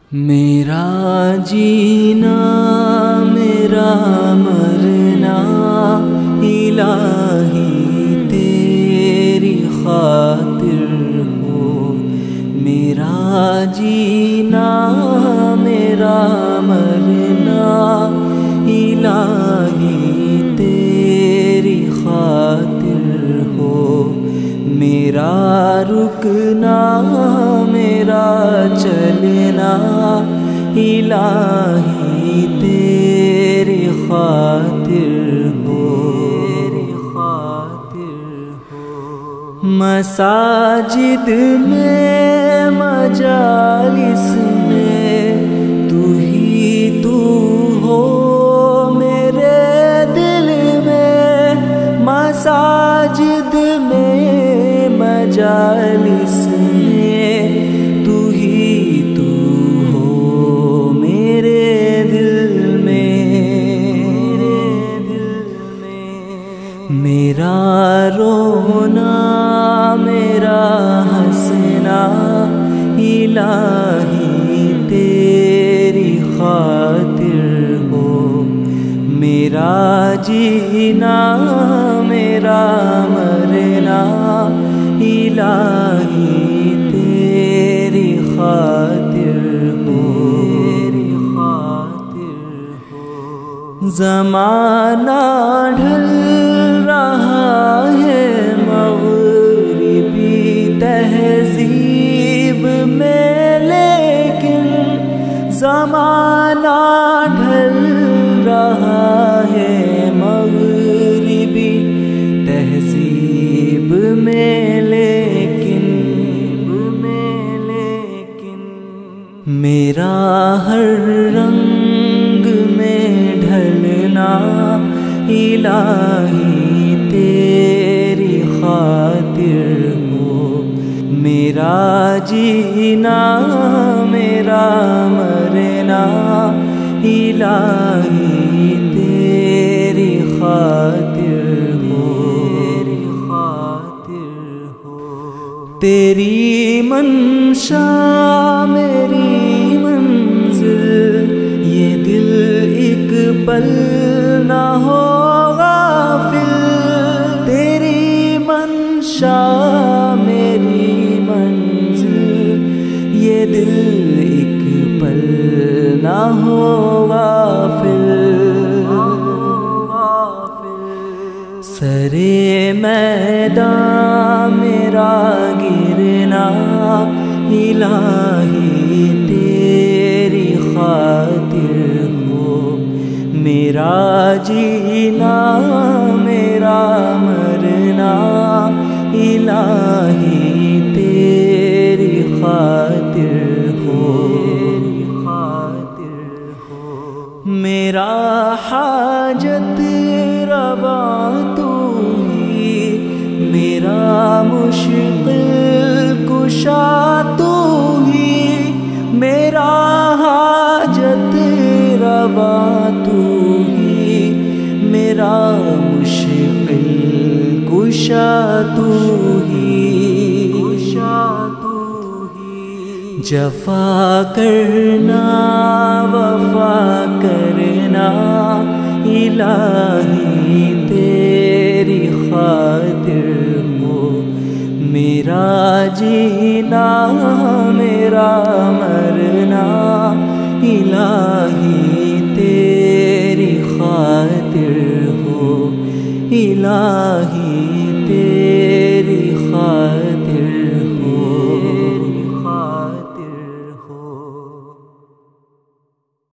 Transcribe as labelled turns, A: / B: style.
A: میرا جینا میرا مرنا الہی تیری خاطر ہو، میرا جینا میرا مرنا الہی تیری خاطر ہو، میرا رکنا میرا چلنا الہی تیری خاطر ہو، مساجد میں مجالس میں تو ہی تو ہو میرے دل میں، مساجد میں مجالس میں تو ہی تو ہو میرے دل میں، میرا رونا میرا ہنسنا الہی تیری خاطر ہو، میرا جینا میرا مرنا الہی تیری خاطر ہو، زمانہ ڈھل رہا ہے مغربی تہذیب میں، لیکن زمانہ ڈھل رہا ہے مغربی تہذیب میں، لیکن میرا ہر رنگ میں ڈھلنا الہی تیری خاطر ہو، میرا جینا میرا مرنا الہی تیری خاطر ہو، تیری منشا میری منزل، یہ دل ایک پل نہ ہو غافل، تیری منشا میری منزل، یہ دل ایک پل نہ ہو غافل، سرے میدان میرا گرنا الہی تیری خاطر ہو، میرا جینا میرا مرنا الہی تیری خاطر ہو، میرا حاجت روا تو ہی، میرا مشکل کشا تو ہی، میرا حاجت روا تو ہی، میرا مشکل کشا تو ہی، جفا کرنا وفا کرنا الہی تیری خاطر ہو، میرا جینا میرا مرنا الہی تیری خاطر ہو، الہی